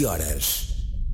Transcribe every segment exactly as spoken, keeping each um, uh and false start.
Horas.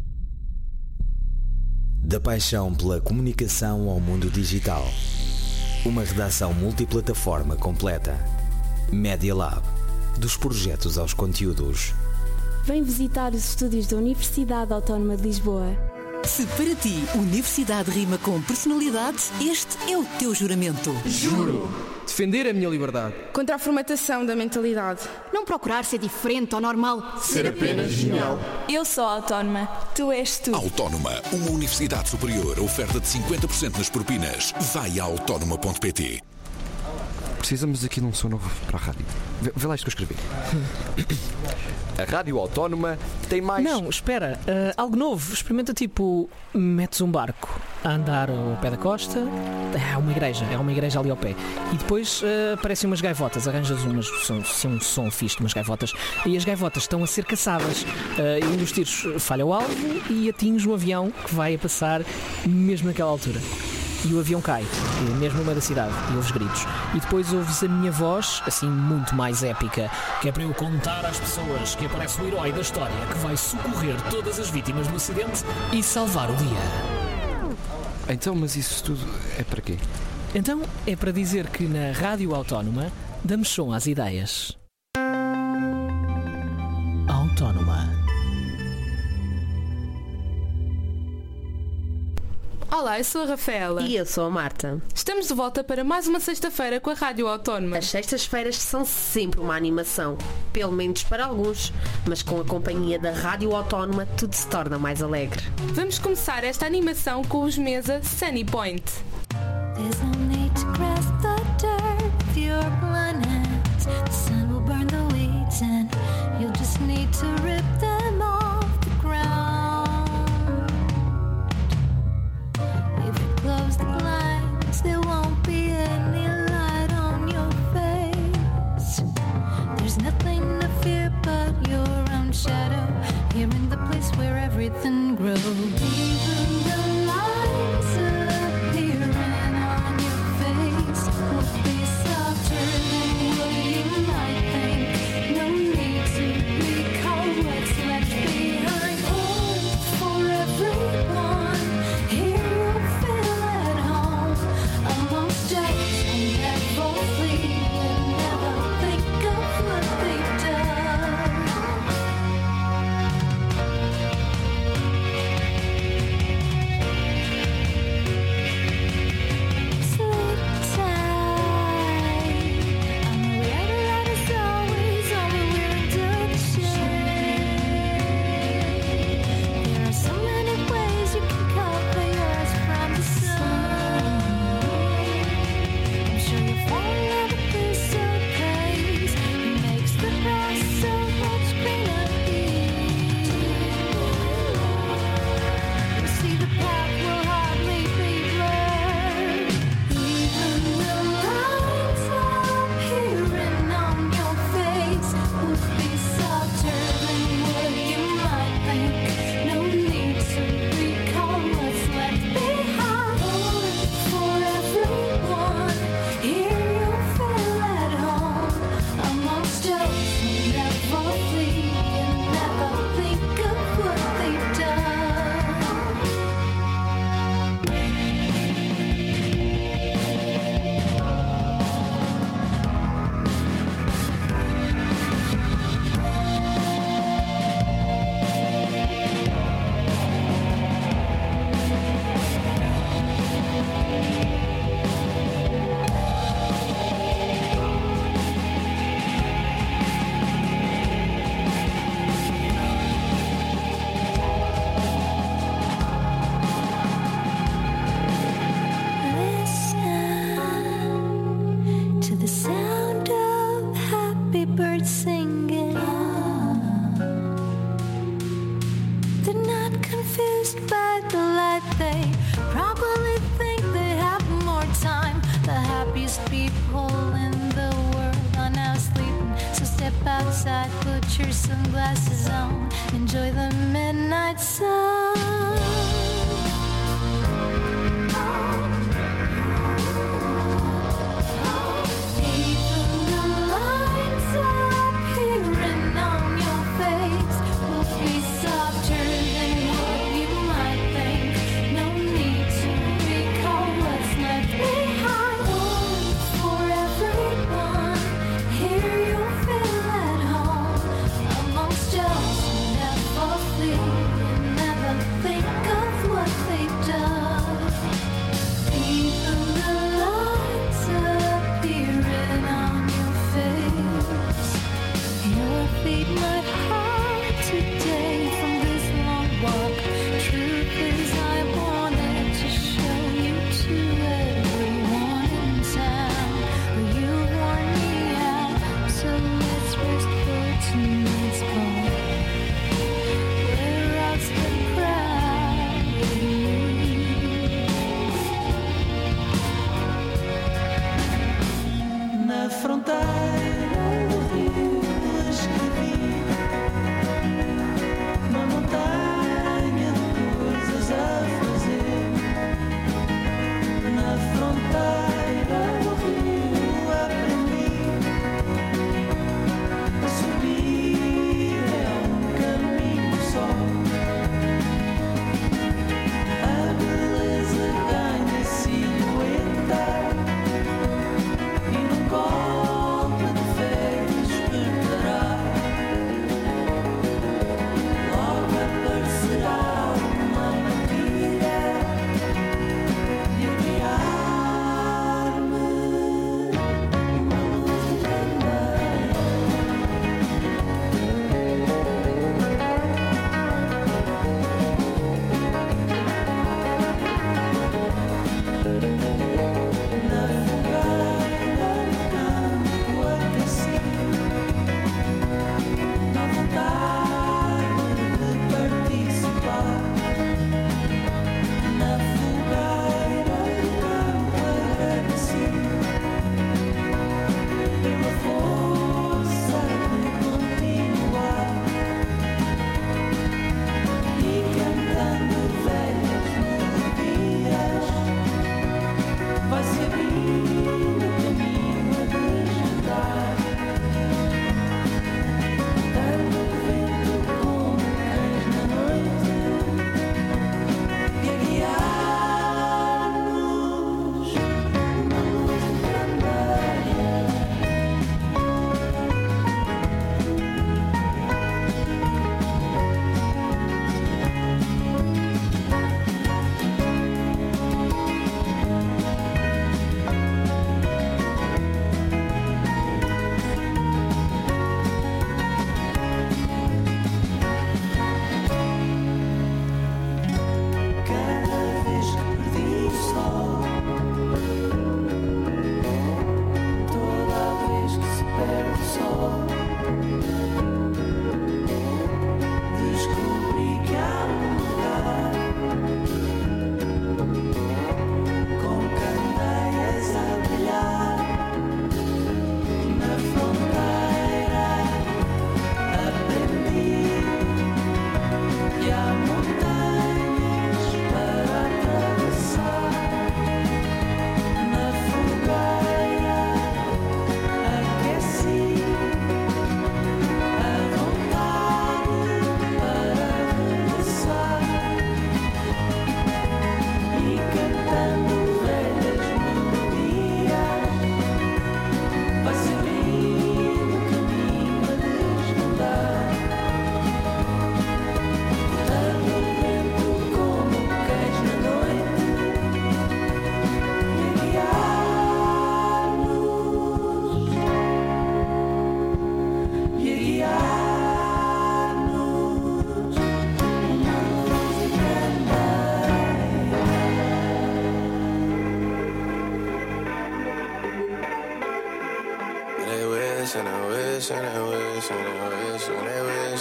Da paixão pela comunicação ao mundo digital. Uma redação multiplataforma completa. Media Lab. Dos projetos aos conteúdos. Vem visitar os estúdios da Universidade Autónoma de Lisboa. Se para ti universidade rima com personalidade, este é o teu juramento. Juro defender a minha liberdade. Contra a formatação da mentalidade. Não procurar ser diferente ou normal. Ser apenas genial. Eu sou autónoma. Tu és tu. Autónoma, uma universidade superior. Oferta de cinquenta por cento nas propinas. Vai a autónoma ponto pt. Precisamos aqui de um som novo para a rádio. Vê, vê lá isto que eu escrevi. A Rádio Autónoma tem mais... Não, espera. Uh, algo novo. Experimenta tipo... Metes um barco a andar ao pé da costa. É uma igreja. É uma igreja ali ao pé. E depois uh, aparecem umas gaivotas. Arranjas umas... São, são um som fixe de umas gaivotas. E as gaivotas estão a ser caçadas. Uh, e um dos tiros falha o alvo e atinge o avião que vai a passar mesmo naquela altura. E o avião cai, mesmo no meio da cidade, e ouves gritos. E depois ouves a minha voz, assim muito mais épica, que é para eu contar às pessoas que aparece o herói da história que vai socorrer todas as vítimas do acidente e salvar o dia. Então, mas isso tudo é para quê? Então, é para dizer que na Rádio Autónoma damos som às ideias. Autónoma. Olá, eu sou a Rafaela. E eu sou a Marta. Estamos de volta para mais uma sexta-feira com a Rádio Autónoma. As sextas-feiras são sempre uma animação, pelo menos para alguns, mas com a companhia da Rádio Autónoma tudo se torna mais alegre. Vamos começar esta animação com os Mesa Sunny Point. There's no need to grasp the dirt with your blunt hands. The sun will burn the weeds and you'll just need to rip them off the ground. Close the blinds, there won't be any light on your face. There's nothing to fear but your own shadow, here in the place where everything grows. Even the lines appearing on your face will be softer than what you might think. No need to recall what's left behind. Home for everyone, here you'll feel at home. Amongst jokes and never flee and never think of what they've done. Sleep tight. I'm aware the light is always on, but we're under the shade. There are so many ways you can cover yours from the sun. I'm sure you'll fall in love with this pace. It makes the grass so much greener here. You see the path will hardly be blurred. Even the lines appearing on your face will be softer than what you might think. No need to recall what's left behind. For everyone, here you'll feel at home. Amongst jokes who never flee and never think of what they've done. Listen to the sound of happy birds singing. They're not confused by the light. They probably think they have more time. The happiest people in the world are now sleeping. So step outside, put your sunglasses on, enjoy the midnight sun. Even the lines appearing on your face will be soft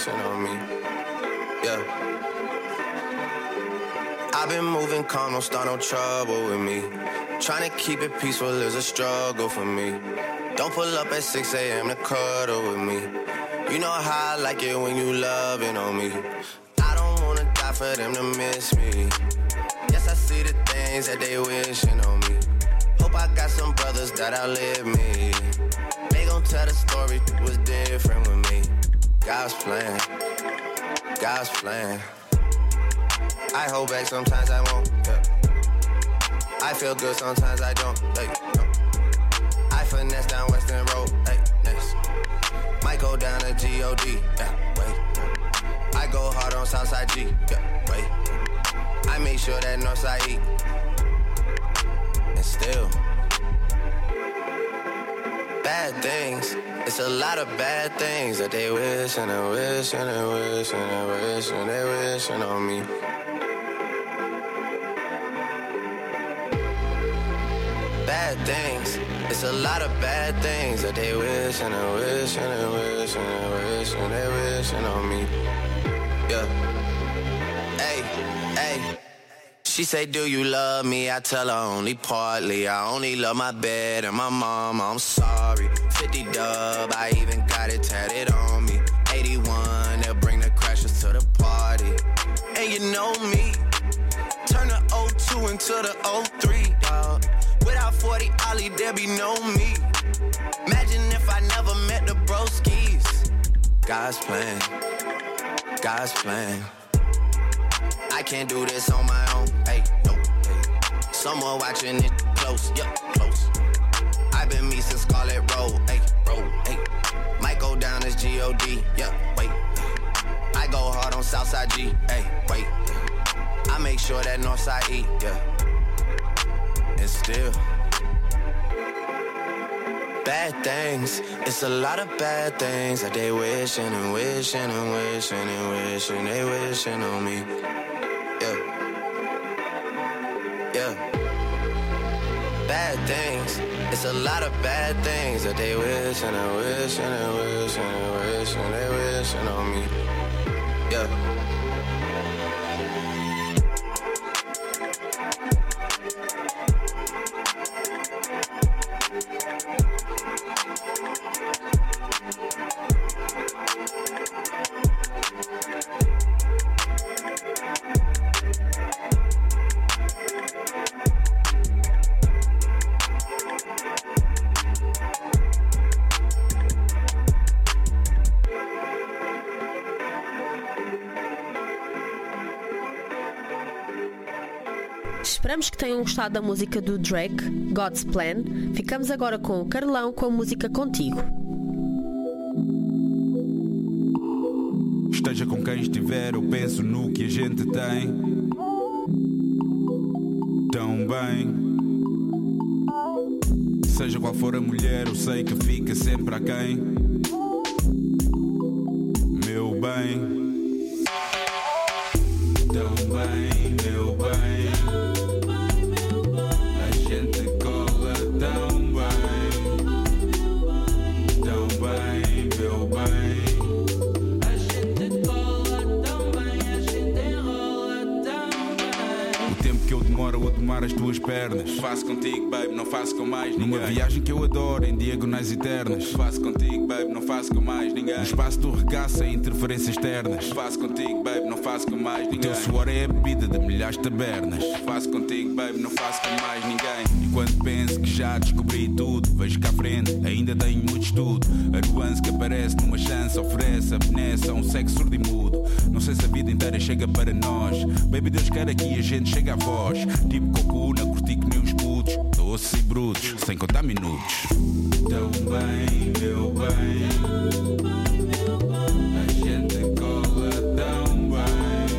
wishing on me. Yeah. I've been moving calm, don't start no trouble with me. Trying to keep it peaceful is a struggle for me. Don't pull up at six a.m. to cuddle with me. You know how I like it when you loving on me. I don't wanna die for them to miss me. Yes, I see the things that they wishing on me. Hope I got some brothers that outlive me. They gon' tell the story was different with me. God's plan, God's plan. I hold back, sometimes I won't, yeah. I feel good, sometimes I don't, hey, no. I finesse down Western Road, hey, next. Might go down to G O D, yeah, wait. I go hard on Southside G, yeah, wait. I make sure that Northside eat. And still bad things, it's a lot of bad things that they wish and they wish and they wish and they wish and they wishing on me. Bad things, it's a lot of bad things that they wish and they wish and they wish and they wish and they wishing on me. Yeah. Hey, hey. She say, do you love me? I tell her only partly. I only love my bed and my mama, I'm sorry. fifty dub, I even got it tatted on me. eighty-one, they'll bring the crashers to the party. And you know me, turn the oh two into the oh three, dawg. Without forty Ollie, there be no me. Imagine if I never met the broskies. God's plan, God's plan. I can't do this on my own, hey, no, hey. Someone watching it close, yeah, close. I've been me since Scarlet Road, hey, road, hey. Might go down as G O D, yeah, wait. I go hard on Southside G, hey, wait. I make sure that Northside eat, yeah. And still bad things, it's a lot of bad things that they wishing and wishing and wishing and wishing they wishing on me. Yeah, yeah. Bad things, it's a lot of bad things that they wish and they wish and they wish and they wish and they wishing on me. Yeah. Esperamos que tenham gostado da música do Drake, God's Plan. Ficamos agora com o Carlão com a música Contigo. Esteja com quem estiver, eu penso no que a gente tem. Tão bem. Seja qual for a mulher, eu sei que fica sempre aquém. Meu bem. Tão bem, meu bem. As tuas pernas, faço contigo, baby, não faço com mais ninguém. Numa viagem que eu adoro, em diagonais eternas, faço contigo, baby, não faço com mais ninguém. No espaço do regaço, sem interferências externas, faço contigo, baby, não faço com mais ninguém. O teu suor é a bebida de milhares de tabernas, faço contigo, baby, não faço com mais ninguém. E quando penso que já descobri tudo, vejo cá à frente, ainda tenho muito estudo. A nuance que aparece numa chance oferece a benesse a um sexo surdo e mudo. Não sei se a vida inteira chega para nós, baby, Deus quer aqui a gente chega a voz. Tipo coco na curti que nem uns putos, doces e brutos, sem contar minutos. Tão bem, meu bem. A gente cola tão bem.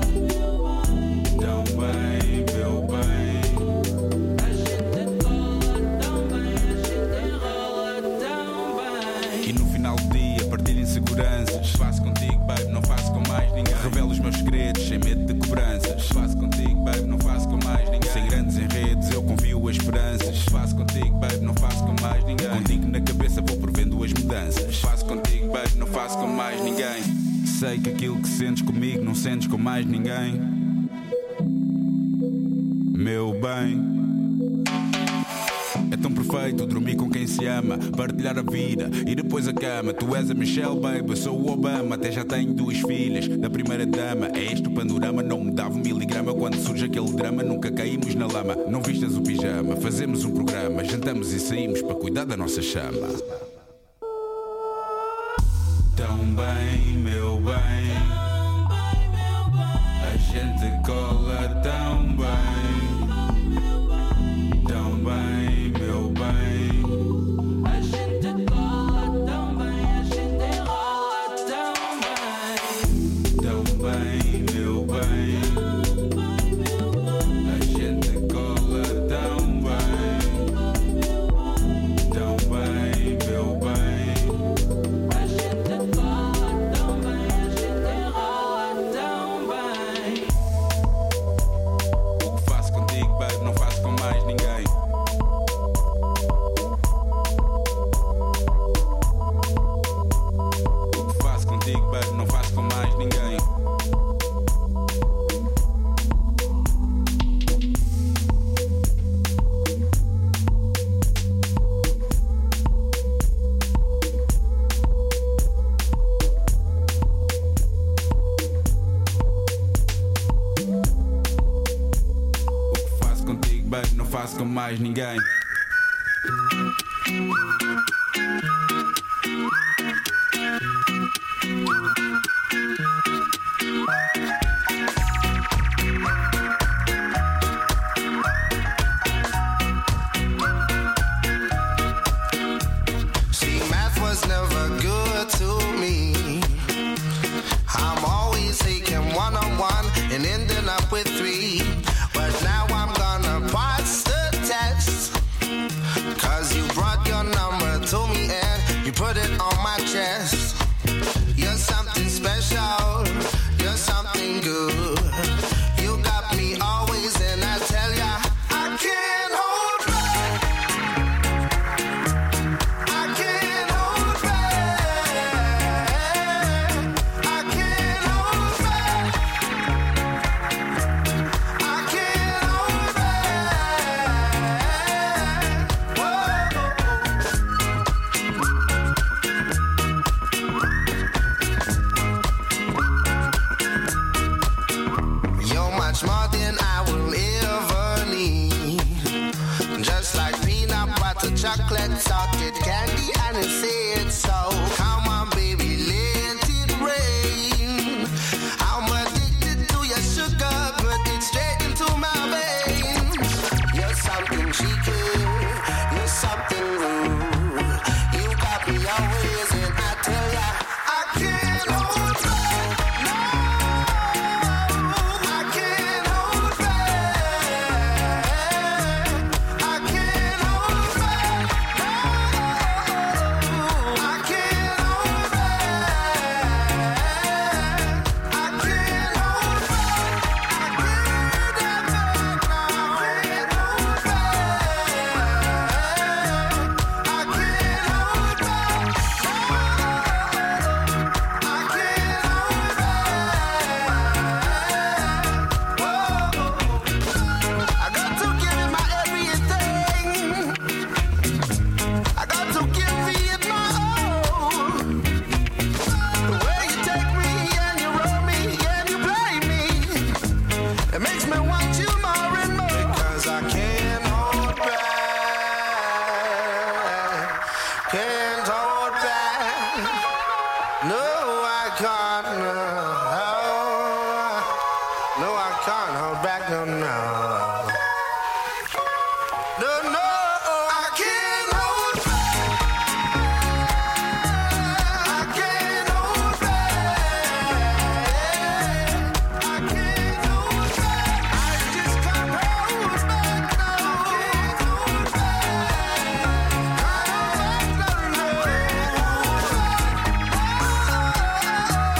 Tão bem, meu bem. A gente cola tão bem, a gente enrola tão bem. E no final do dia partilho inseguranças. Faço contigo, baby, não faço com mais ninguém. Revelo os meus segredos sem medo de cobranças. Faço contigo, baby, não faço com mais ninguém. Sem grandes enredos eu confio as esperanças. Faço contigo, baby, não faço com mais ninguém. Contigo na cabeça vou prevendo as mudanças. Faço contigo, baby, não faço com mais ninguém. sei que aquilo que sentes comigo não sentes com mais ninguém. Meu bem, é tão perfeito dormir com quem se ama, partilhar a vida e depois a cama. Tu és a Michelle, baby, eu sou o Obama. Até já tenho duas filhas da primeira dama. É este o panorama, não me dava um miligrama. Quando surge aquele drama, nunca caímos na lama. Não vistas o pijama, fazemos um programa, jantamos e saímos para cuidar da nossa chama. Tão bem, meu bem, a gente cola tão bem. Tão bem, meu bem, a gente cola tão bem, a gente rola tão bem. Tão bem, meu bem, a gente cola tão bem. Tão bem, meu bem, a gente cola tão bem, a gente rola tão bem. O que faço contigo, baby, não faço com mais ninguém. Não faço com mais ninguém. O que faço contigo, baby, não faço com mais ninguém.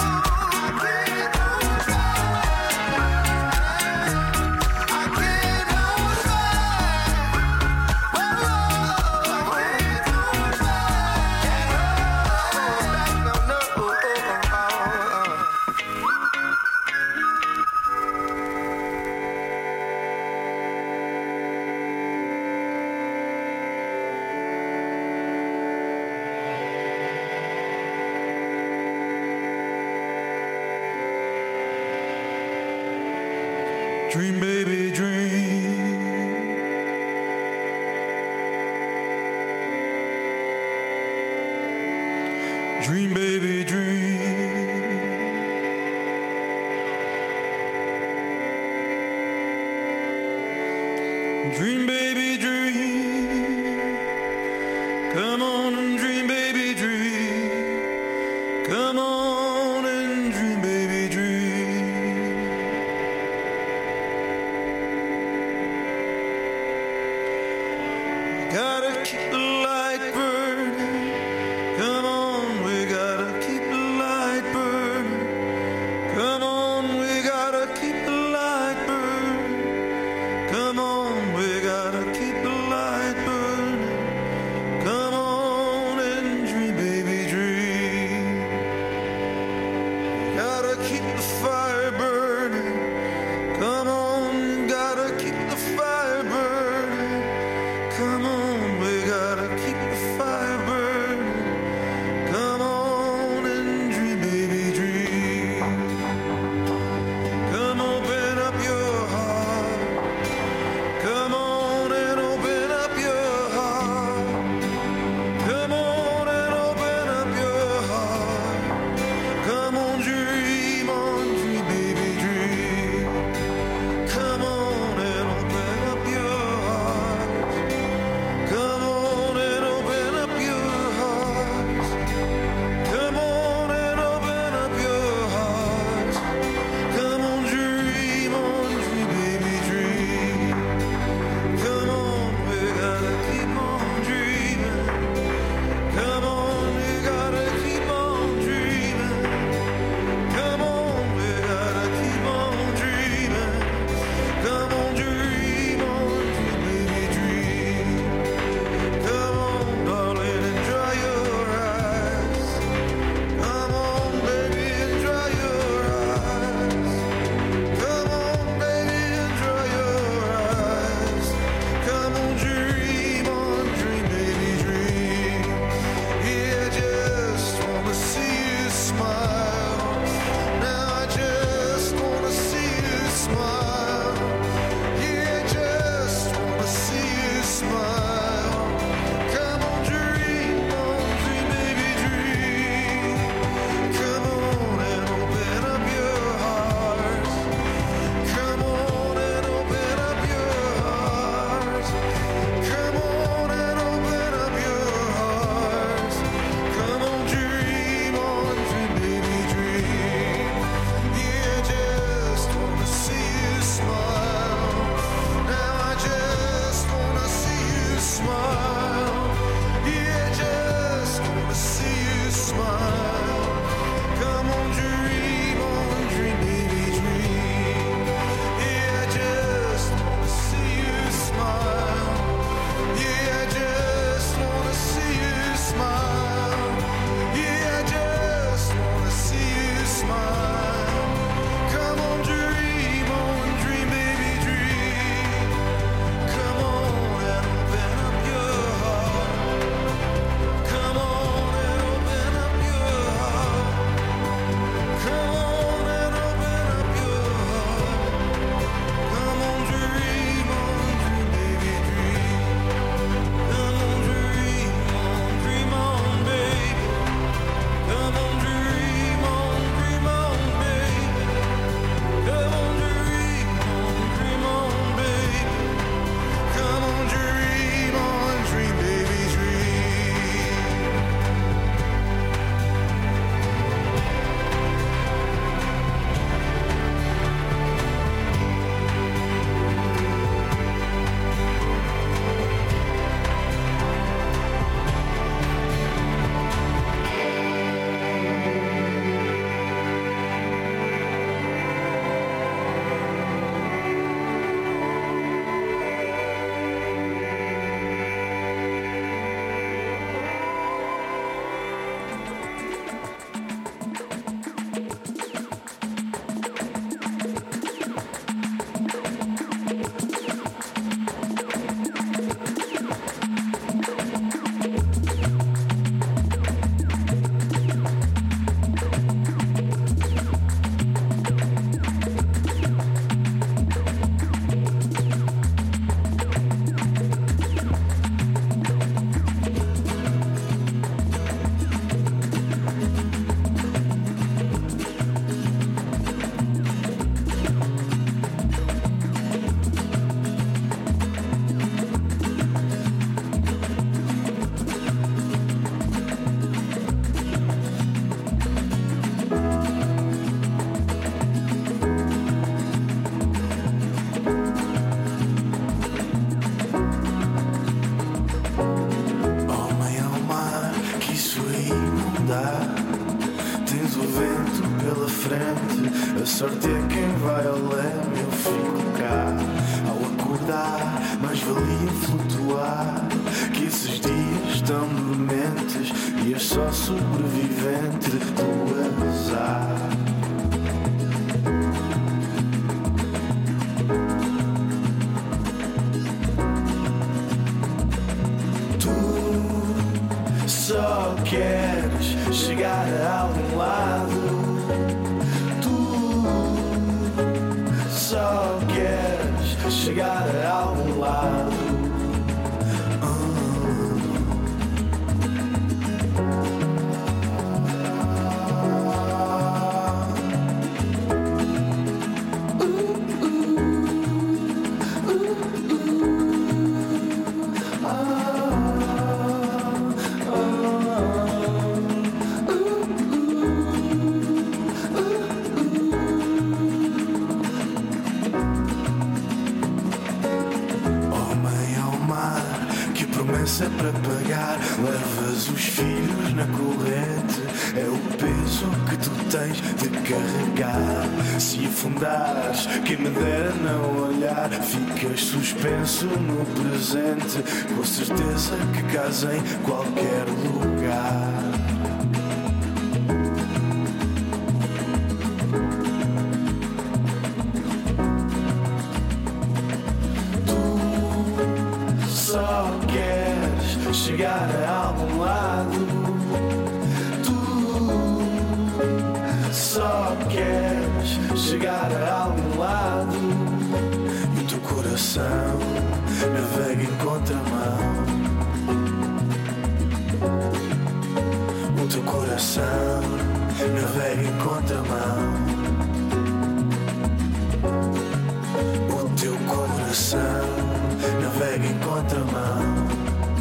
I can't Dream, baby, dream. Dream, baby, dream. Dream, baby, dream. Come on and dream, baby, dream. Come on and dream, baby, dream. Gotta keep the light burning. Come on, we gotta keep the light burning. Come on, we gotta keep the light burning. Come on, we gotta keep the light burning. Come on. sorte é quem vai ao leme, eu fico cá. Ao acordar, mais valia flutuar, que esses dias estão dormentes e és só sobrevivente do azar. Tu só queres chegar a algum lado. Só queres chegar a algum lado. É para pagar, levas os filhos na corrente. É o peso que tu tens de carregar. Se afundares, quem me dera não olhar, ficas suspenso no presente, com certeza que casa em qualquer lugar. Chegar a algum lado. Tu só queres chegar a algum lado. E o teu coração navega em contramão. O teu coração navega em contramão. O teu coração navega em contramão.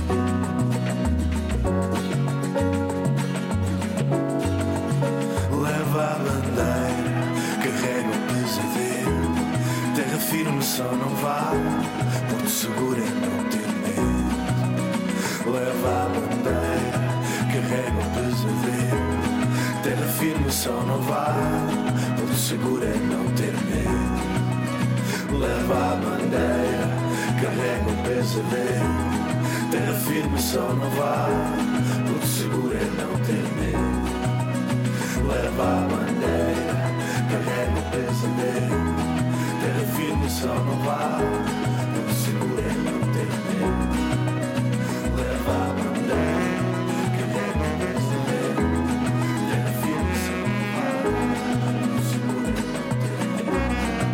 A bandeira carrega o pesadelo. Terra firme só não vale, Porto seguro é não ter medo. Leva a bandeira, carrega o pesadelo. Terra firme só não vale, Porto seguro é não ter medo. Leva a bandeira, carrega o pesadelo. Terra firme só não vale, Porto seguro é não ter medo. Leva a bandeira, carrega o pesadelo. Terra firme só não vale, Porto seguro é não ter medo. Leva a bandeira, carrega o pesadelo. Terra firme só não vale, Porto seguro é não ter medo.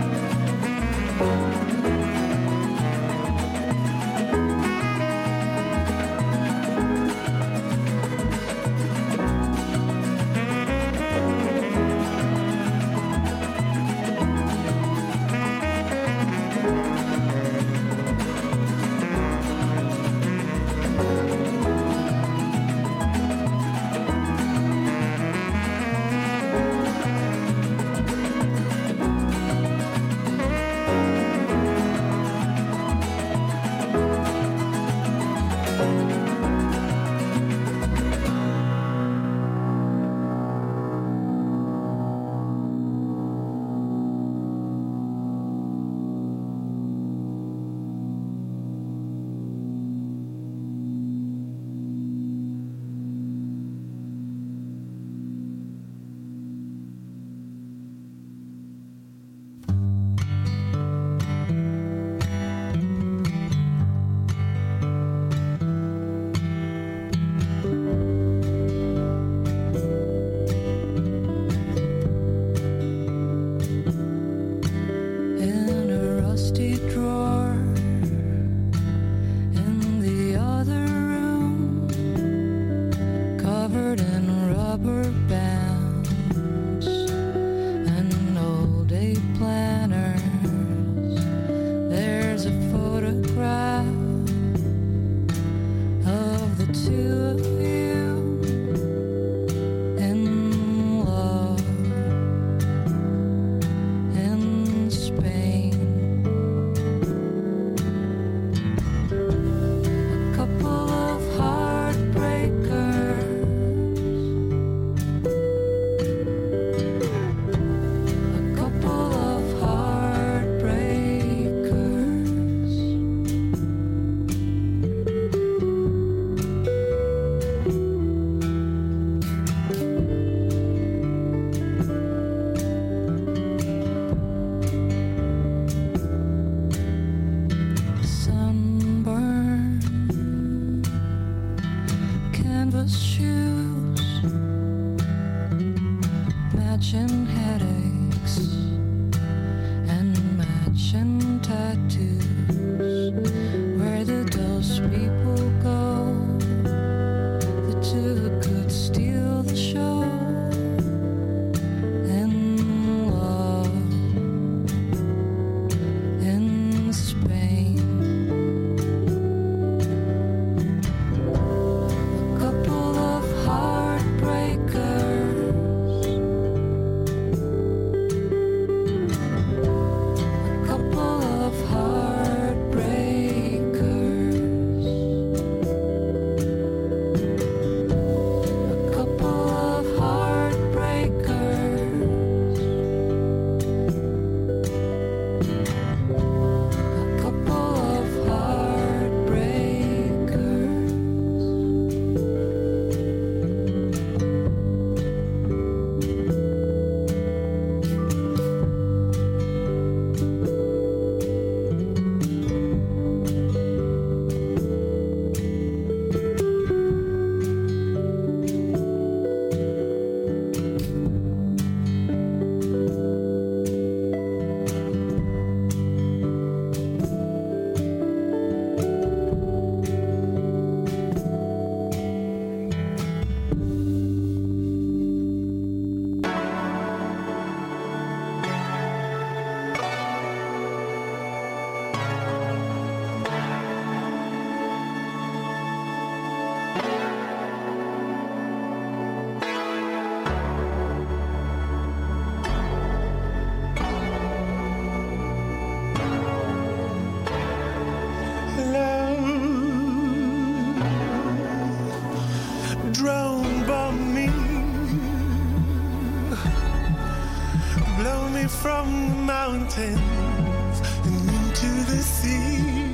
mountains and into the sea.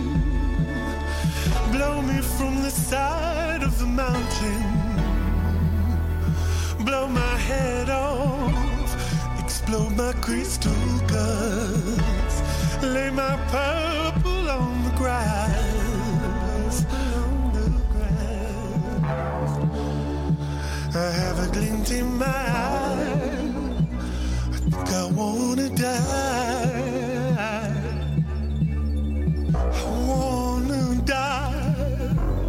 Blow me from the side of the mountain. Blow my head off. Explode my crystal guts. Lay my purple on the grass. On the grass. I have a glint in my eye. I think I wanna die. I wanna die.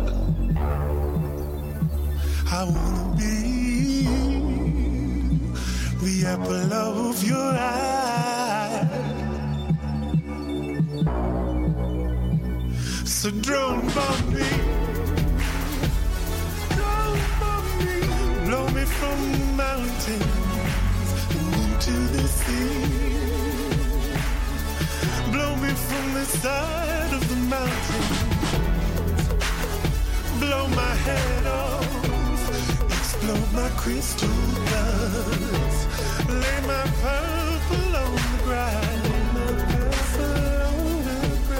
I wanna be the apple of your eye. So drone bomb me, drone bomb me, blow me from the mountains and into the sea. Blow me from the side of the mountain, blow my head off, explode my crystal guts, lay my purple on the ground, my purple on the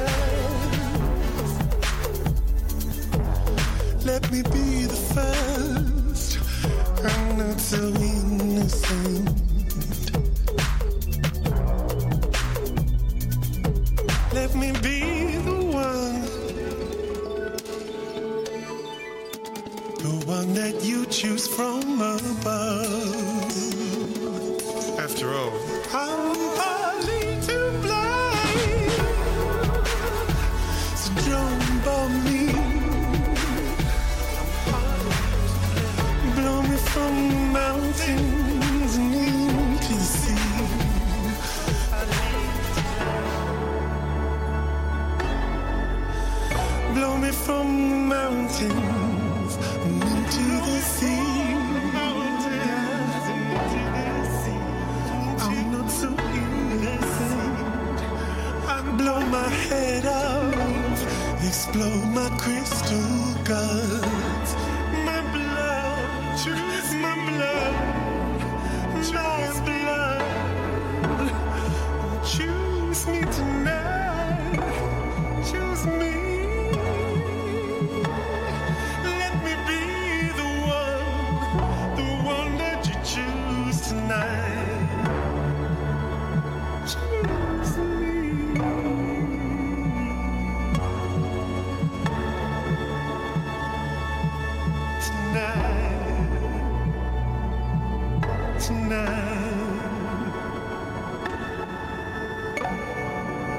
ground. Let me be the first. I'm not so innocent. Let me be the one, the one that you choose from above. After all, I'm partly to blame. So drone bomb me, blow me from the mountains and into the sea. Blow me from the mountains and into the sea. I'm not so innocent. I blow my head off, explode my crystal guts. My blood, choose my blood, my blood. Choose me tonight, choose me. Let me be the one, the one that you choose tonight. Choose me. Tonight. Tonight.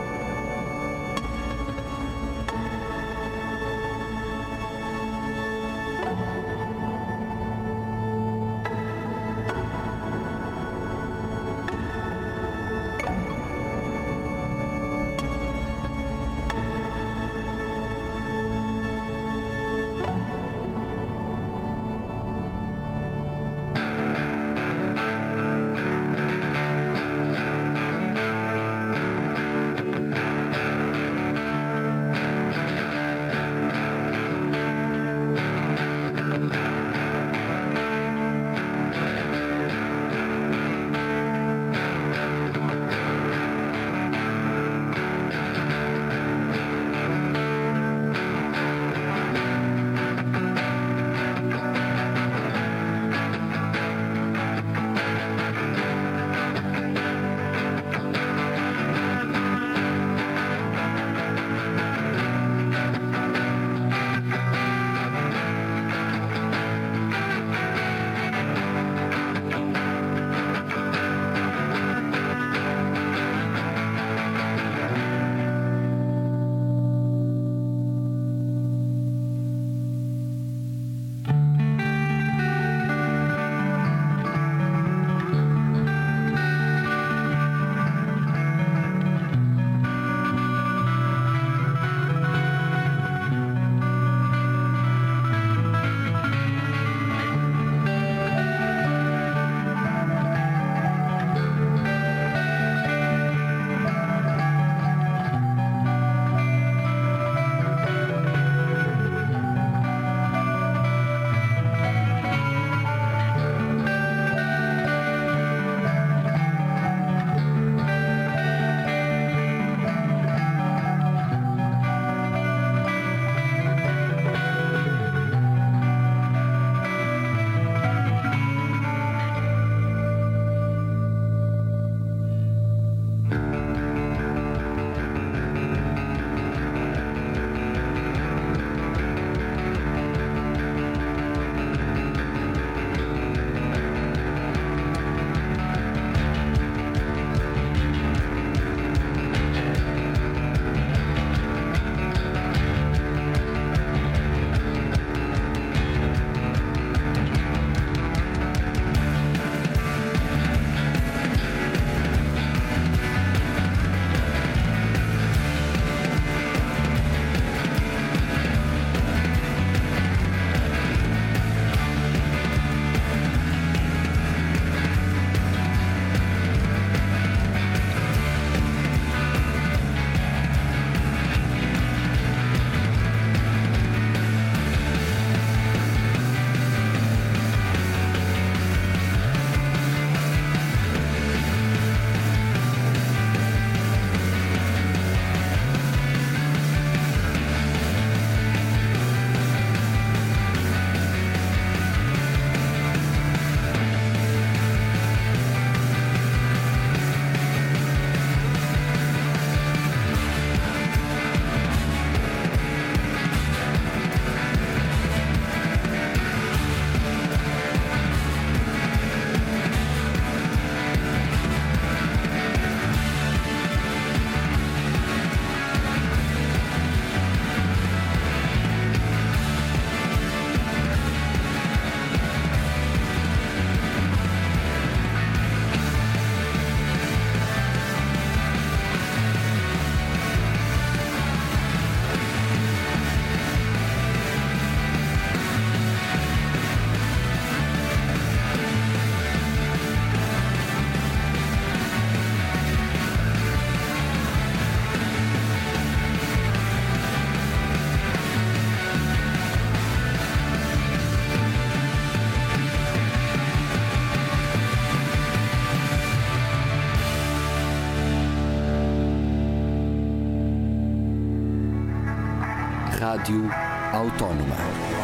Rádio Autónoma.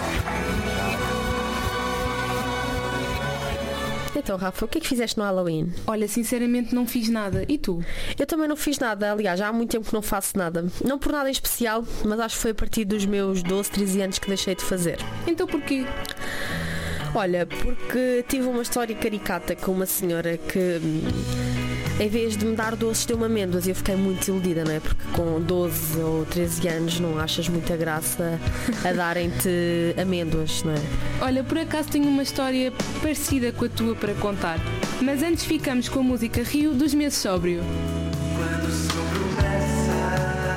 Então, Rafa, o que é que fizeste no Halloween? Olha, sinceramente não fiz nada. E tu? Eu também não fiz nada. Aliás, já há muito tempo que não faço nada. Não por nada em especial, mas acho que foi a partir dos meus doze, treze anos que deixei de fazer. Então porquê? Olha, porque tive uma história caricata com uma senhora que, em vez de me dar doces, deu-me amêndoas e eu fiquei muito iludida, não é? Porque com doze ou treze anos não achas muita graça a darem-te amêndoas, não é? Olha, por acaso tenho uma história parecida com a tua para contar. Mas antes ficamos com a música Rio dos Meses Sóbrio. Quando sou promessa,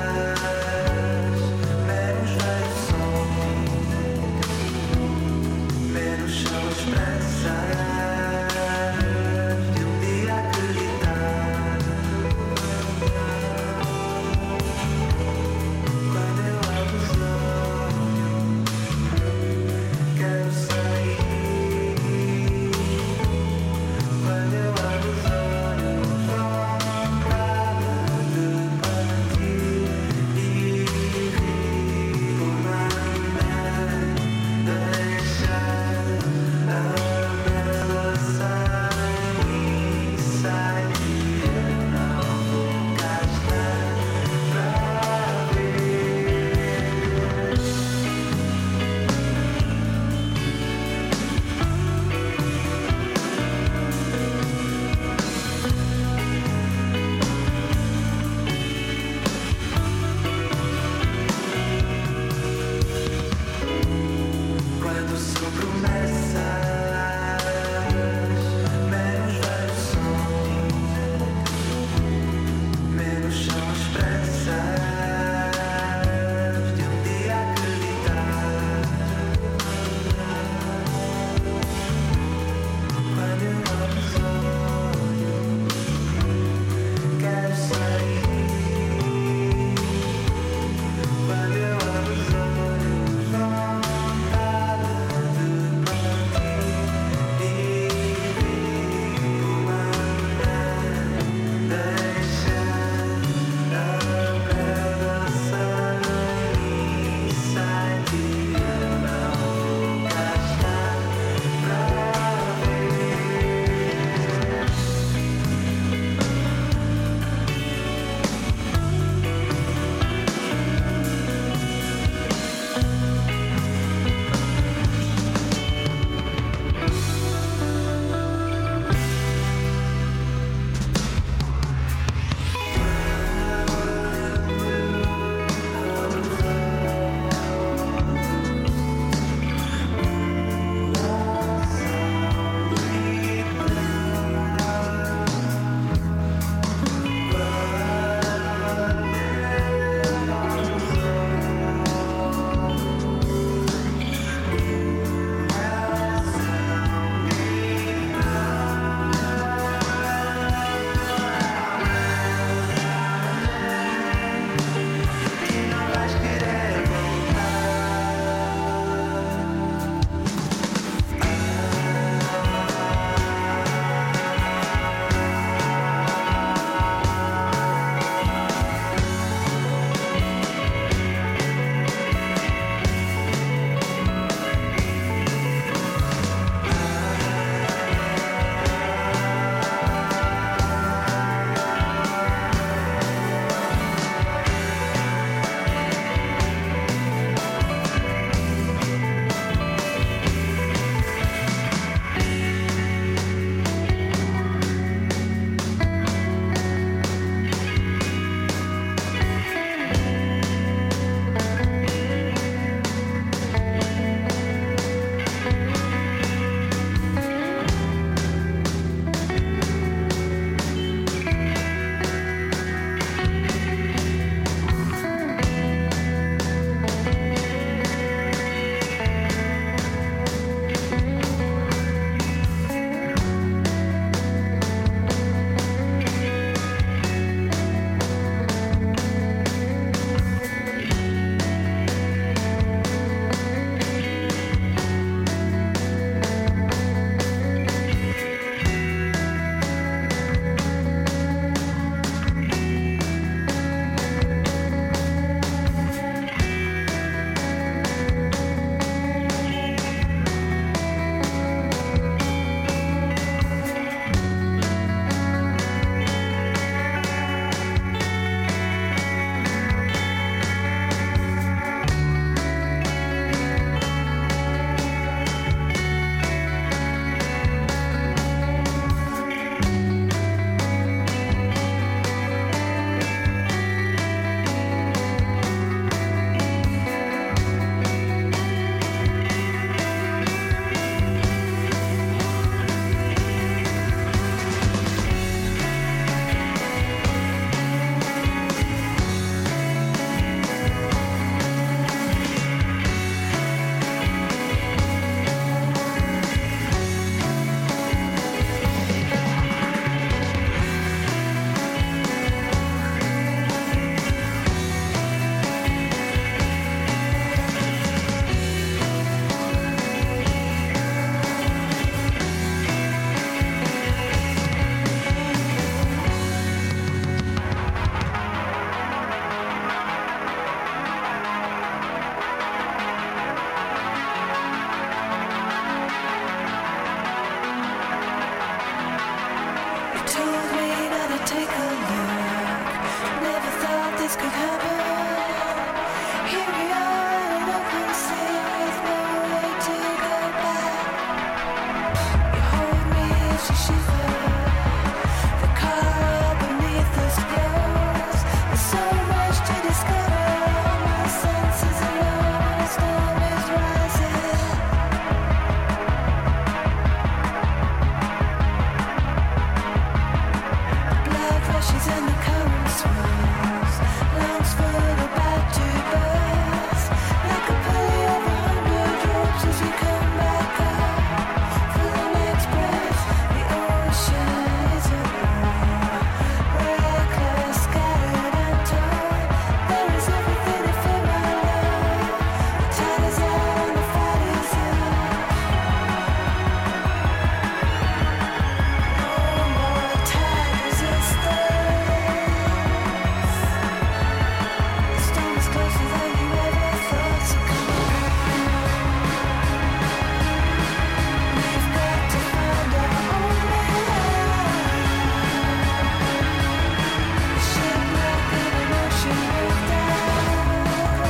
menos vai o sol, menos são as pressas de um dia acreditar. Quando eu abro os olhos, quero sair. Quando eu abro os olhos, vontade. this could happen. Here we are at open sea with no way to go back. You hold me as you shiver. The car beneath us glows. There's so much to discover. All my senses alone and a storm is rising. Blood rushes and the current swirls. Lungs full about to burst. Like a pulley of a hundred ropes as you come back up. For the next breath, the ocean is a blur. Reckless, scattered and torn. There is everything to fill my love. The tide is out and the fight is on. No more time resistance. The storm is closer than you ever thought. So come on. We've got to find our own way. Shipwreck in an ocean of doubt.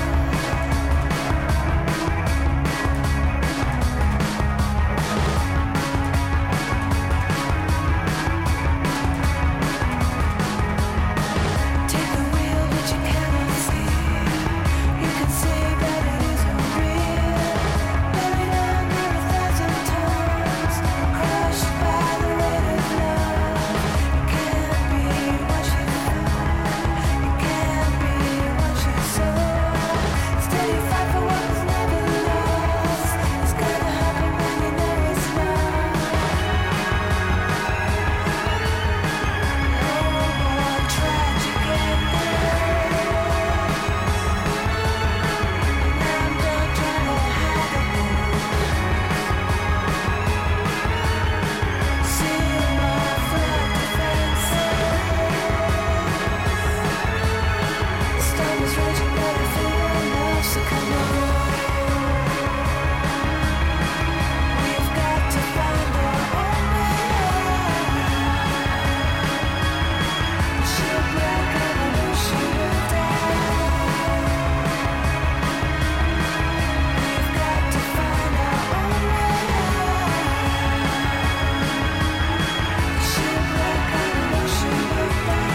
Take the wheel, but you cannot see. You can see, but it isn't real. Buried under a thousand tons, crushed by the weight of love. You can't be what you thought. You can't be what you saw. Steady fight for what was never lost. It's gonna happen when you know it's not. No more tragic endings. I'm done trying to hide the moon. See my flood defenses. The storm is raging, but I feel enough, so come on. We've got to find our own way. Shipwreck on an ocean of doubt. We've got to find our own way. Shipwreck on an ocean of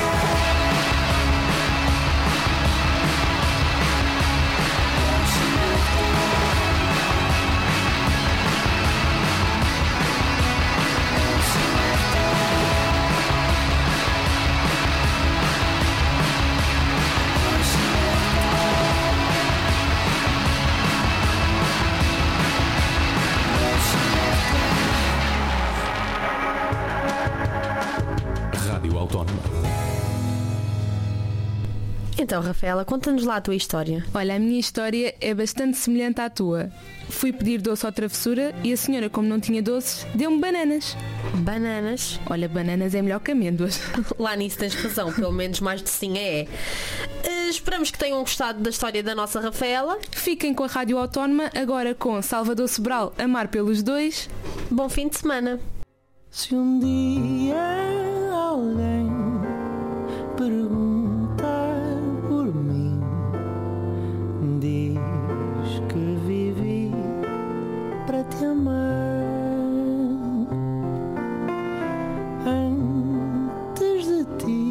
Rádio Autónoma. Então, Rafaela, conta-nos lá a tua história. Olha, a minha história é bastante semelhante à tua. Fui pedir doce à travessura e a senhora, como não tinha doces, deu-me bananas. Bananas? Olha, bananas é melhor que amêndoas. Lá nisso tens razão, pelo menos mais de sim é. Uh, esperamos que tenham gostado da história da nossa Rafaela. Fiquem com a Rádio Autónoma, agora com Salvador Sobral, Amar pelos Dois. Bom fim de semana. Se um dia alguém perguntar por mim, diz que vivi para te amar. Antes de ti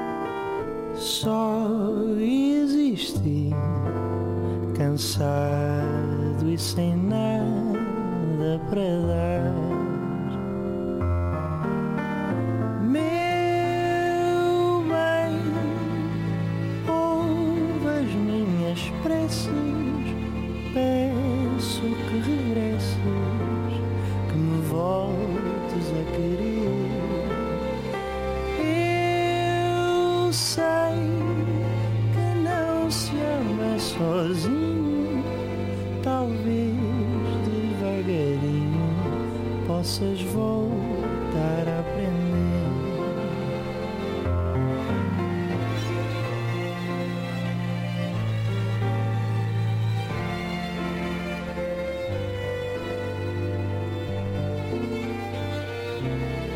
só existi, cansado e sem nada para dar. Meu bem, ouve as minhas preces, peço que regresses, que me voltes a querer. Eu sei que não se ama sozinho, talvez devagarinho possas voltar a aprender.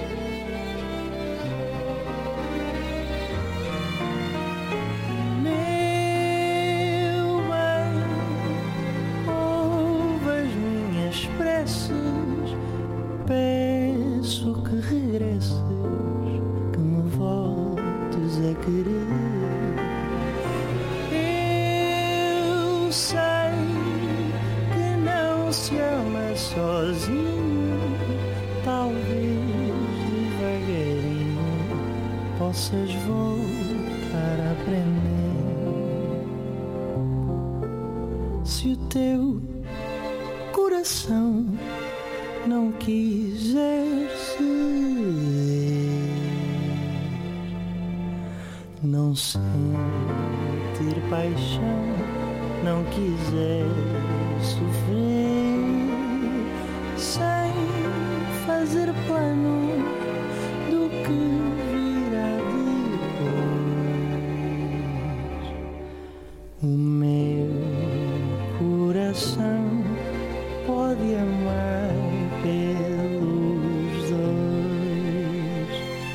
Me sei que não se ama sozinho. Talvez devagarinho possas voltar a aprender. Se o teu coração não quiser ceder, não sentir paixão, não quiser sofrer, sem fazer plano do que virá depois. O meu coração pode amar pelos dois.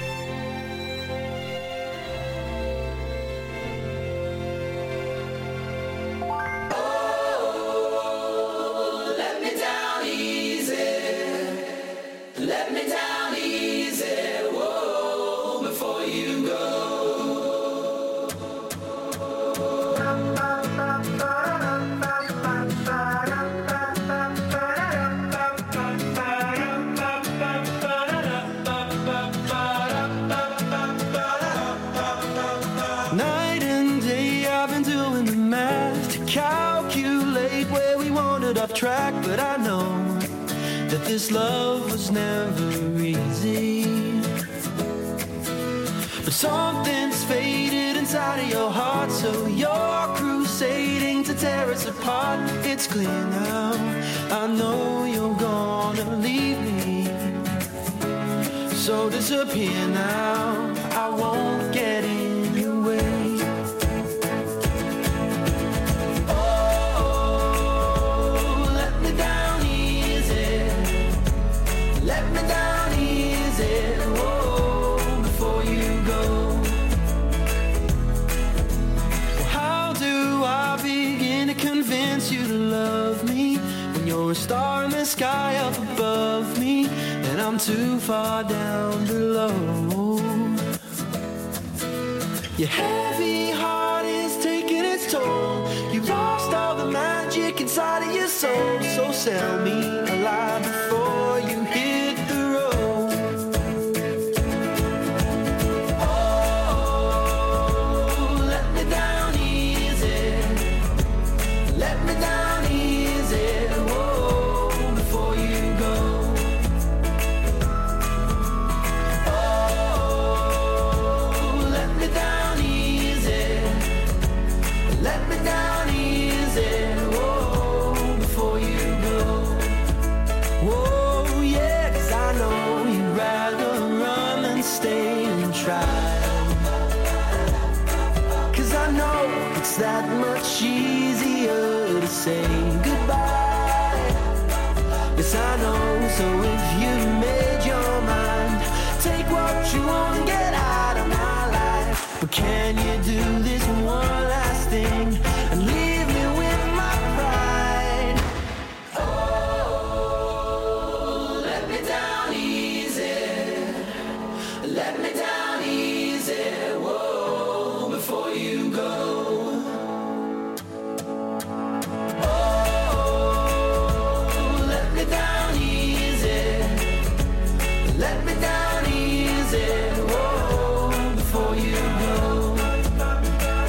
Oh, let me down easy, let me down easy, whoa, before you go. Night and day I've been doing the math to calculate where we wandered off track, but I know that this love was never easy. But something's faded inside of your heart, so you're crusading to tear us apart. It's clear now, I know you're gonna leave me, so disappear now, I won't get in your way. Oh, let me down easy, let me down easy, whoa, before you go. Well, how do I begin to convince you to love me when you're a star in the sky up above me and I'm too far down below? Your heavy heart is taking its toll. You lost all the magic inside of your soul. So sell me a lie before you hit the road. Oh, let me down easy, let me down easy, whoa, before you go. Oh, let me down easy, let me down easy, whoa, before you go. Whoa, yeah, 'cause I know you'd rather run than stay and try. 'Cause I know it's that much easier to say goodbye. Yes, I know, so if you made your mind, take what you want and get out of my life. But can you do this one last thing and leave me with my pride? Oh, let me down easy, let me down easy, whoa, before you go. Oh, let me down easy, let me down easy, whoa, before you go.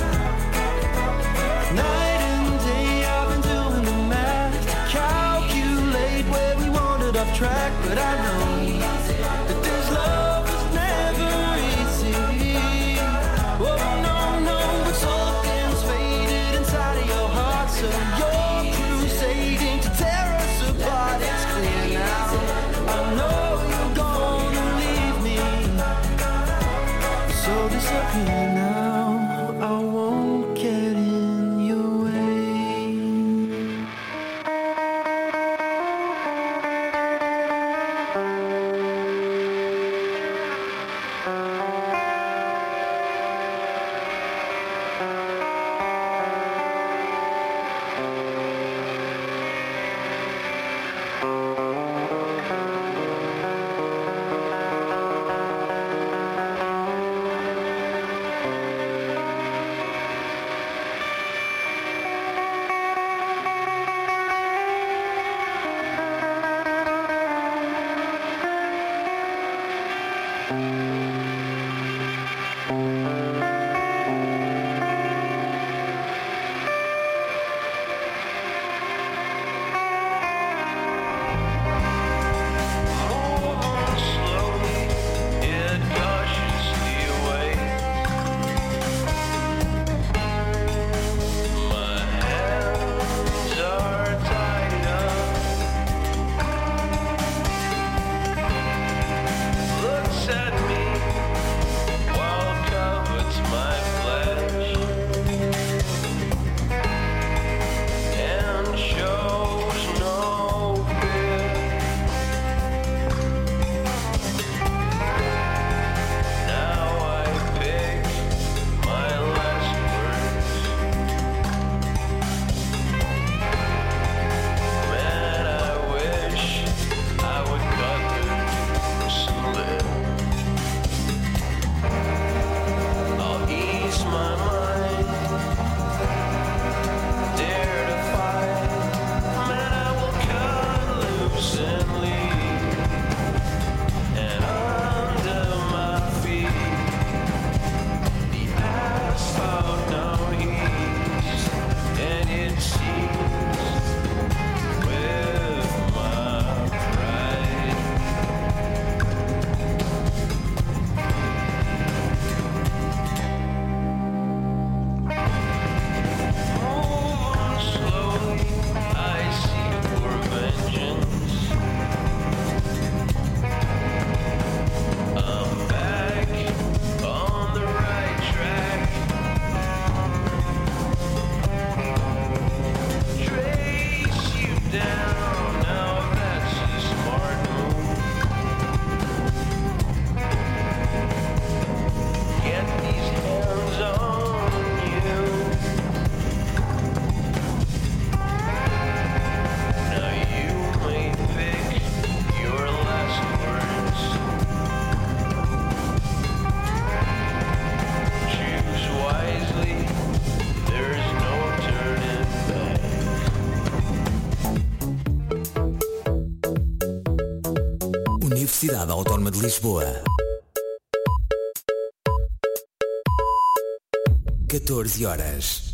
Universidade Autónoma de Lisboa. catorze horas.